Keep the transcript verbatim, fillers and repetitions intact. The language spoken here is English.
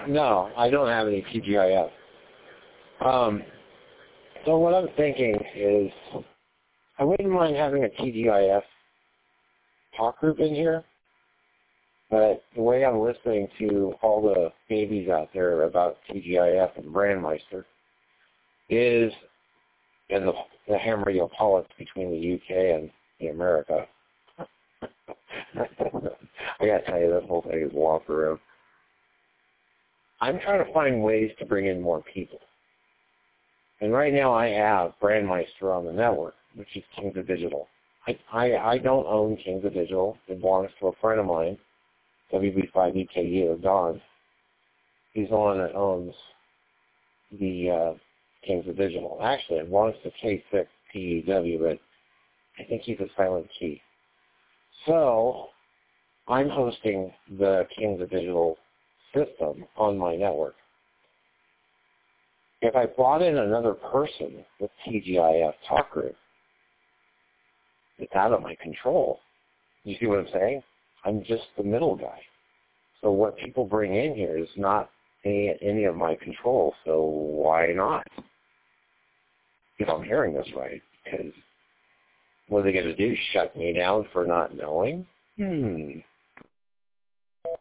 No, I don't have any T G I F. Um, so what I'm thinking is I wouldn't mind having a T G I F talk group in here, but the way I'm listening to all the babies out there about T G I F and Brandmeister is in the, the ham radio politics between the U K and the America. I gotta tell you, this whole thing is a walk around. I'm trying to find ways to bring in more people. And right now I have Brandmeister on the network, which is Kings of Digital. I, I, I don't own Kings of Digital. It belongs to a friend of mine, W B five E K U, Don. He's the one that owns the uh, Kings of Digital. Actually, it belongs to K six P E W, but I think he's a silent key. So I'm hosting the Kings of Digital system on my network. If I brought in another person with T G I F talk group, it's out of my control. You see what I'm saying? I'm just the middle guy. So what people bring in here is not any, any of my control, so why not? If I'm hearing this right, because what are they going to do, shut me down for not knowing? Hmm.